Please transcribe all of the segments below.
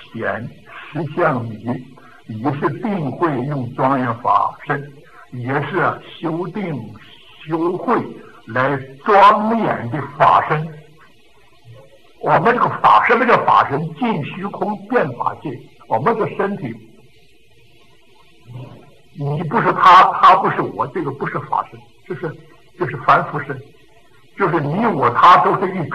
显实相迷，也是定慧用庄严法身，也是修定修慧来庄严的法身。我们这个法，什么叫法身？尽虚空遍法界。我们的身体，你不是他，他不是我，这个不是法身，就是凡夫身，就是你我他都是一体，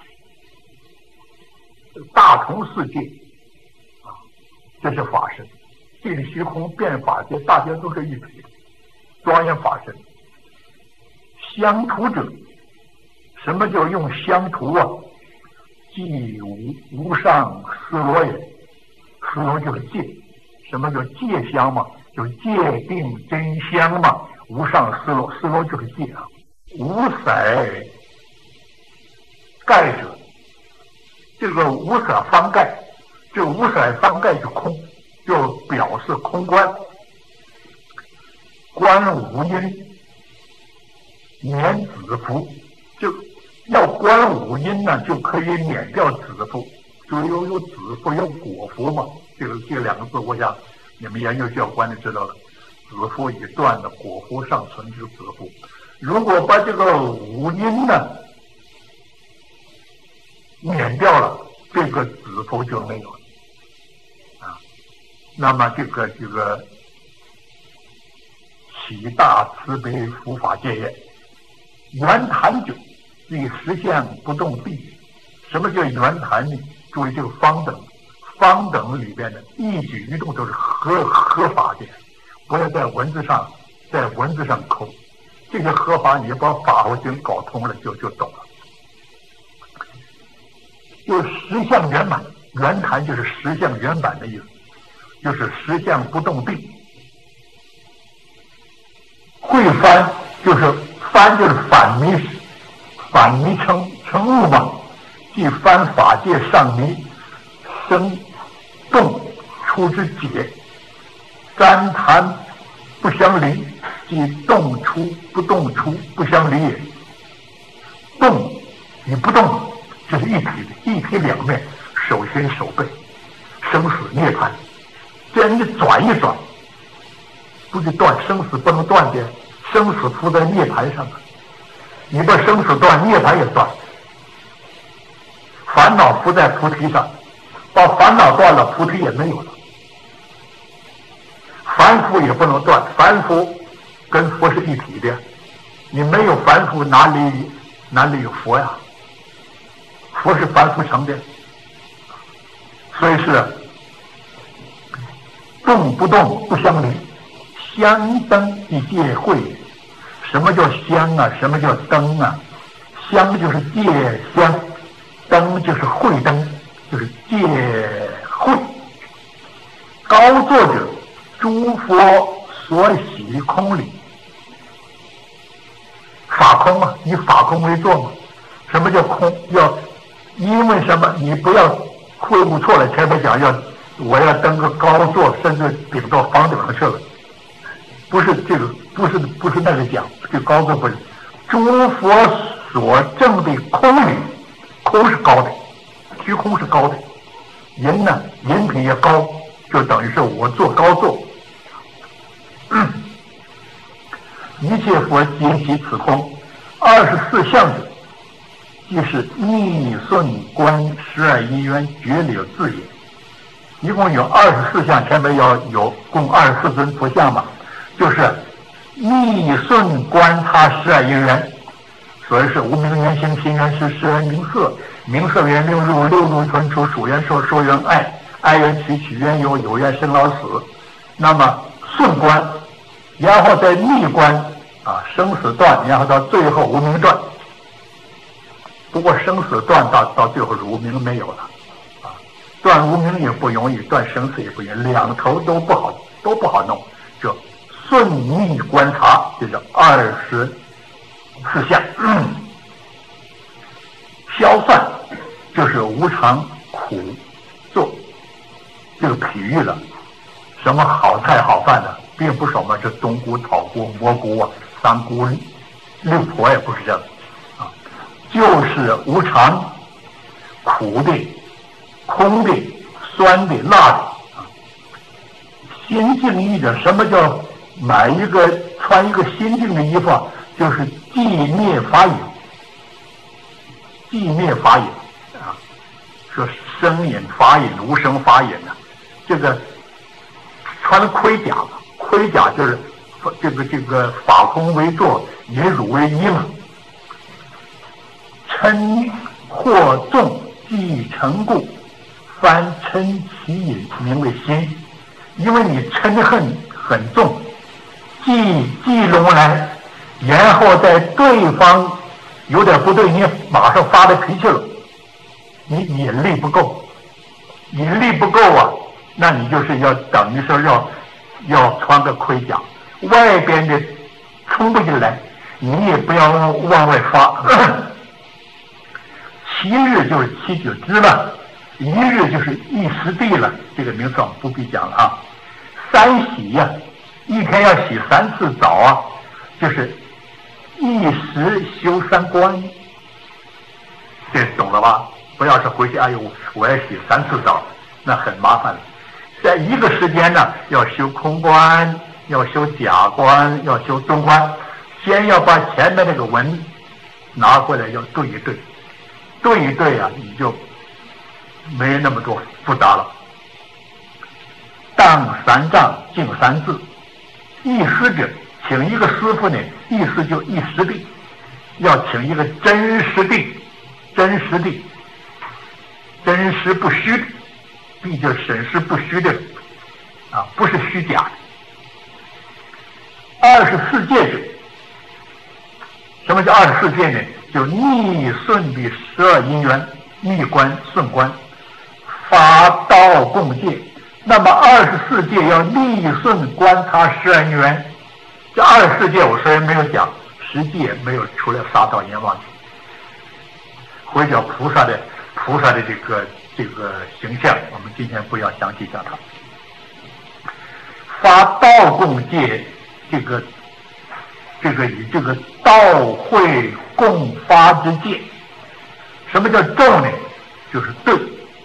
大同世界啊，这是法身。尽虚空遍法界，大家都是一体的庄严法身。相图者，什么叫用相图啊？即无上斯罗也，斯罗就是戒。什么叫戒相嘛？就戒定真相嘛。无上斯罗，斯罗就是戒啊。无色盖者，这个无色方盖，这无色方盖就空，就表示空观。观无因，免子服，就要观五阴呢，就可以免掉子服，就有子服有果服嘛。这两个字，我想你们研究教官就知道了。子服已断的，果服尚存之子服。如果把这个五阴呢免掉了，这个子服就没有了啊。那么这个起大慈悲福法界也，圆坛者。这个实相不动地，什么叫圆坛呢？注意这个方等，方等里边的一举一动都是合法的，不要在文字上抠。这个合法，你把法华经搞通了，就懂了。就实相圆满，圆坛就是实相圆满的意思，就是实相不动地。会翻就是翻就是反迷成物嘛，即翻法界上迷生动出之解，沾谈不相离，即动出不动出不相离也。动与不动这是一体的，一体两面，手心手背，生死涅槃，这样你转一转，不就断生死不能断的，生死附在涅槃上了。你把生死断，涅槃也断。烦恼附在菩提上，把烦恼断了，菩提也没有了。凡夫也不能断，凡夫跟佛是一体的，你没有凡夫，哪里有佛呀？佛是凡夫成的，所以是动不动不相离，相登一界会。什么叫香啊？什么叫灯啊？香就是戒香，灯就是慧灯，就是戒慧。高坐者，诸佛所喜空理，法空嘛，以法空为坐嘛。什么叫空？要因为什么？你不要会悟错了。前面讲我要登个高座，甚至顶到房顶上去了，不是这个，不是那个讲。这高座不是，诸佛所证的空理，空是高的，虚空是高的，人呢，人品也高，就等于是我坐高座。一切佛皆悉此空，24相者，即是逆顺观12因缘觉了字也。一共有24相，前面要有共24尊佛像嘛，就是逆顺观察12因缘，所以是无明缘行，行缘识，识缘名色，名色缘六入，六入存出，属缘受，受缘爱，爱缘取，取缘有，有缘生老死。那么顺观，然后再逆观啊，生死断，然后到最后无明断。不过生死断到最后是无明没有了啊，断无明也不容易，断生死也不容易，两头都不好弄。这顺逆观察就是24相。消散就是无常苦做，这个比喻了什么好菜好饭的，并不是我们这冬菇、草菇、蘑菇啊、三菇、六婆也不是这样啊，就是无常、苦的、空的、 酸的、辣的啊。心净一者，什么叫穿一个心净的衣服啊？就是寂灭法眼，寂灭法眼啊，说声眼法眼、无声法眼呢。这个穿盔甲，盔甲就是这个法空为坐，以汝为衣嘛。嗔惑纵即成故，凡嗔其隐，名为心。因为你嗔恨很重，记拢来，然后在对方有点不对，你马上发的脾气了，你引力不够，引力不够啊，那你就是要等于说要穿个盔甲，外边的冲不进来，你也不要往外发。七日就是七九支了，一日就是一时地了，这个名词我们不必讲了啊。三洗呀，一天要洗3次澡啊，就是一时修3观，这懂了吧？不要是回去哎呦我要洗3次澡，那很麻烦了。在一个时间呢，要修空观，要修假观，要修中观，先要把前面那个文拿过来，要对一对，对一对啊，你就没那么多复杂了。当3丈，敬3字，一师者，请一个师傅呢，意思就一师弟，要请一个真师弟，真师弟，真实不虚的，弟就是审实不虚的啊，不是虚假的。24戒者，什么叫24戒呢？就逆顺的12因缘，逆观、顺观，法道共戒。那么24戒要逆顺观察12因缘，这24戒我虽然没有讲，实际也没有除了杀盗淫妄戒，或者菩萨的这个形象，我们今天不要详细讲它。发道共戒，这个以这个道会共发之戒。什么叫咒呢？就是对，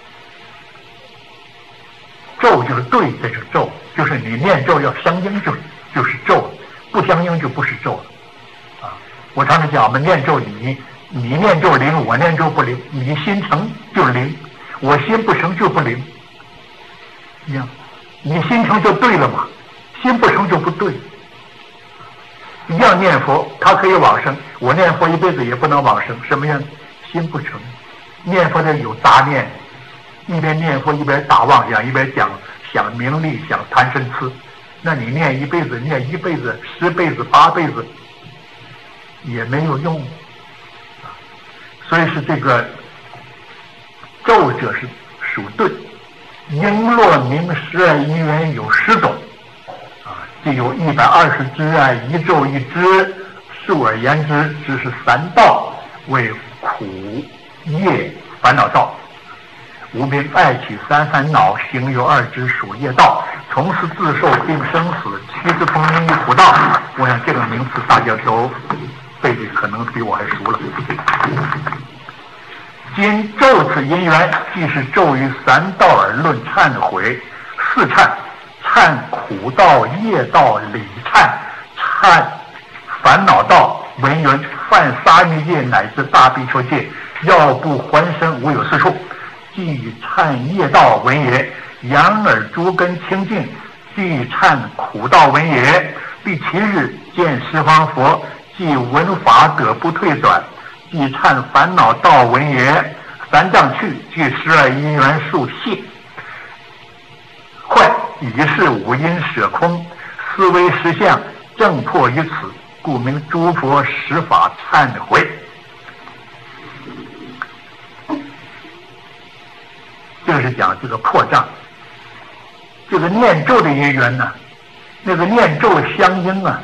咒就是对，这是咒，就是你念咒要相应，就是咒，不相应就不是咒了啊。我常常讲，我们念咒，你念咒灵，我念咒不灵，你心诚就灵，我心不诚就不灵一样。你心诚就对了嘛，心不诚就不对。一样念佛，他可以往生，我念佛一辈子也不能往生，什么样？心不诚。念佛的有杂念，一边念佛一边打妄想，一边想名利，想贪嗔痴，那你念一辈子，10辈子、8辈子也没有用。所以是这个咒者是属对，璎珞明12因缘有10种啊，就有120支啊，一咒一支，数而言之，只是3道，为苦业烦恼道。无明爱取3烦恼，行有2支属业道，从此自受并生死，七之通因苦道。我想这个名词大家都背的可能比我还熟了。今咒此因缘，既是咒于3道而论忏悔，4忏：忏苦道、业道、理忏；忏烦恼道、文缘、犯杀欲戒乃至大比丘戒，要不还生无有是处。即忏业道文也，仰耳诸根清净；即忏苦道文也。第7日见十方佛，即闻法得不退转；即忏烦恼道文也。3丈去，即12因缘数谢。坏，以是5因舍空，思维实相，正破于此，故名诸佛十法忏悔。这是讲这个破障，这个念咒的因缘呢，那个念咒相应啊，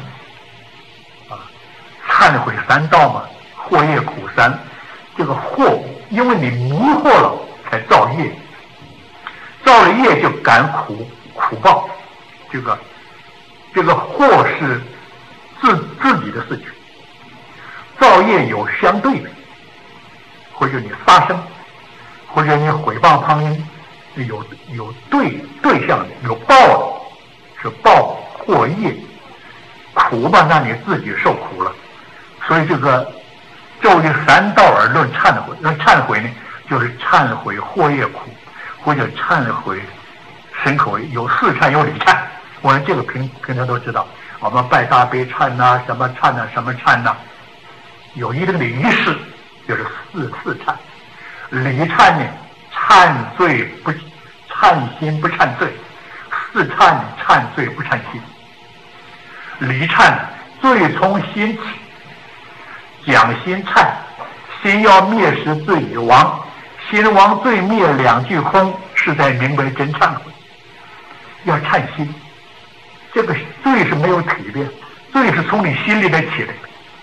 忏悔3道嘛，惑业苦3，这个惑，因为你迷惑了才造业，造了业就感苦报，这个惑是自己的事情，造业有相对的，或者你杀生，或者你毁谤旁人， 有对象的，有报的，是报或业，苦吧，那你自己受苦了。所以这个咒语三道而论忏悔，忏悔呢，就是忏悔祸业苦，或者忏悔身口有四忏有理忏。我们这个平常都知道，我们拜大悲忏呐，什么忏呐，什么忏呐，有一定的仪式，就是四忏。理忏呢，忏罪不忏心不忏罪；四忏忏罪不忏心。理忏罪从心起，讲心忏，心要灭时罪已亡，心亡罪灭两句空，是在明白真忏悔。要忏心，这个罪是没有体的，罪是从你心里面起来的。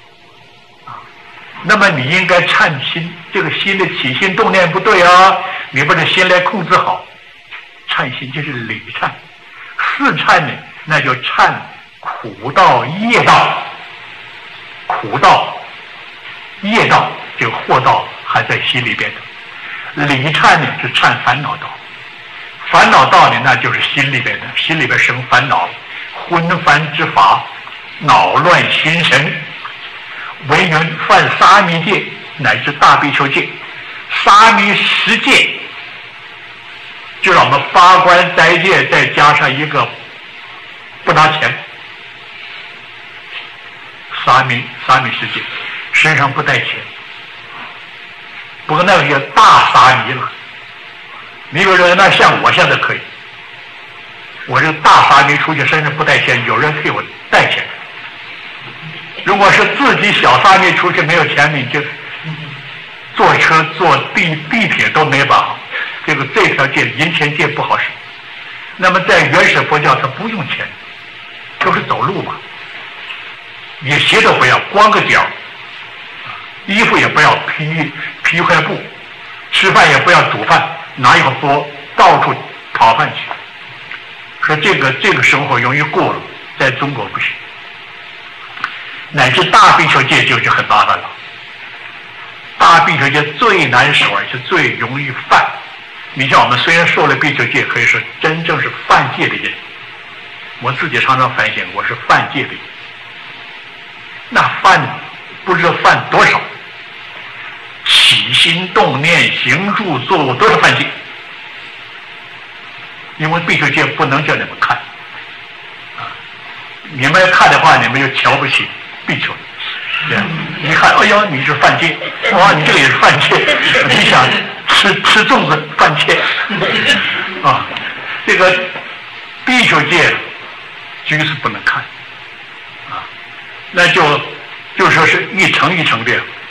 那么你应该忏心，这个心的起心动念不对啊，你把这心来控制好。忏心就是理忏。四忏呢，那就忏苦道业道，苦道业道这个祸道还在心里边的。理忏呢是忏烦恼道，烦恼道呢那就是心里边的，心里边生烦恼，昏烦之法，恼乱心神。文云犯沙弥戒乃至大比丘戒，沙弥十戒就是我们八关斋戒再加上一个不拿钱，沙弥十戒身上不带钱。不过那个叫大沙弥了，你比如说那像我现在可以，我这个大沙弥出去身上不带钱，有人替我带钱。如果是自己小沙弥出去没有钱，你就坐车坐地铁都没把好。这条戒银钱戒不好使。那么在原始佛教它不用钱，就是走路嘛，你鞋都不要，光个脚，衣服也不要披块布，吃饭也不要煮饭，拿一个钵到处讨饭去。说这个生活容易过了，在中国不行。乃至大比丘戒就很麻烦了。大比丘戒最难守，而且最容易犯。你像我们虽然受了比丘戒，可以说真正是犯戒的人。我自己常常反省，我是犯戒的人。那犯不知道犯多少，起心动念、行住坐卧都是犯戒。因为比丘戒不能叫你们看，你们要看的话，你们就瞧不起比丘。你看，哎呦，你是犯戒，哇，你这个也是犯戒，你想吃粽子犯戒啊？这个比丘戒居士不能看啊，那就说是一层一层的，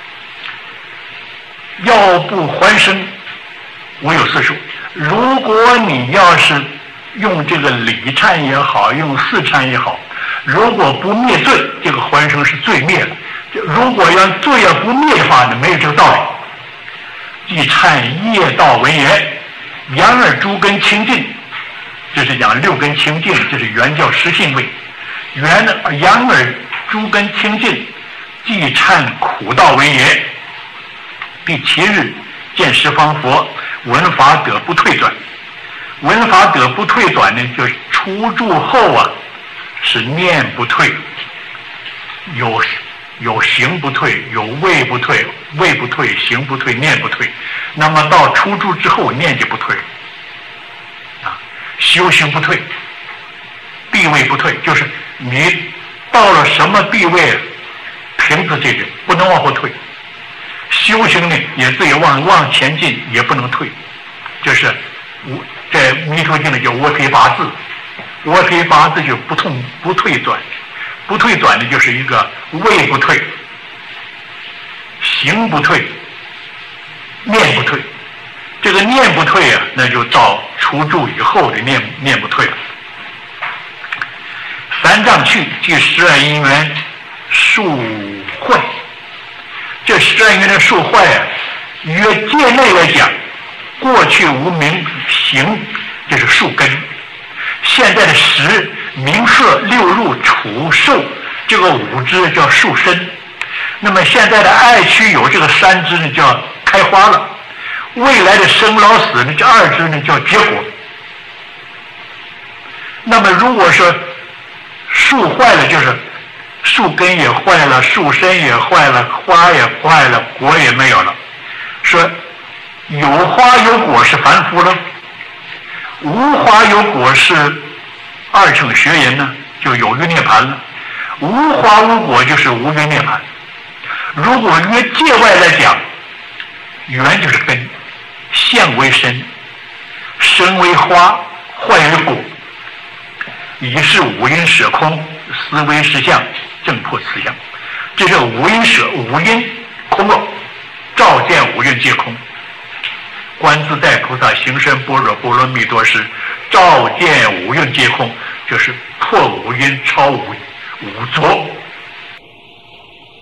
要不还生，无有四数。如果你要是用这个理忏也好，用四忏也好，如果不灭罪，这个还生是罪灭了。如果要罪要不灭的话呢，没有这个道理。即忏业道为言，眼耳诸根清净，这是讲六根清净，这是原教实性位。眼耳诸根清净，即忏苦道为言。第7日见十方佛，闻法得不退转。闻法得不退转呢，就是出住后啊，是念不退，有行不退，有位不退，位不退，行不退，念不退。那么到出住之后，念就不退啊，修行不退，地位不退，就是你到了什么地位，凭着这个不能往后退。修行呢，也自己往前进，也不能退。就是在弥陀经里叫窝皮八字，窝皮八字就不退转。不退转的就是一个位不退，行不退，念不退。这个念不退啊，那就到出住以后的念不退了。三藏去即12因缘数坏。这12因缘的数坏啊，约界内来讲，过去无明行，这是数根。现在的识、名色、六入、处、受，这个5支叫树身。那么现在的爱区有这个3支呢，叫开花了。 未来的生老死呢，这二者呢叫结果。那么如果说树坏了，就是树根也坏了，树身也坏了，花也坏了，果也没有了。说有花有果是凡夫了，无花有果是二乘学人呢，就有余涅槃了。无花无果就是无余涅槃。如果约界外来讲，缘就是根，相为身，身为花，坏为果，以是五阴舍空，思维实相，正破此相。这是五阴舍，五阴空了，照见五蕴皆空。观自在菩萨行深般若波罗蜜多时，照见五蕴皆空，就是破五阴，超五浊。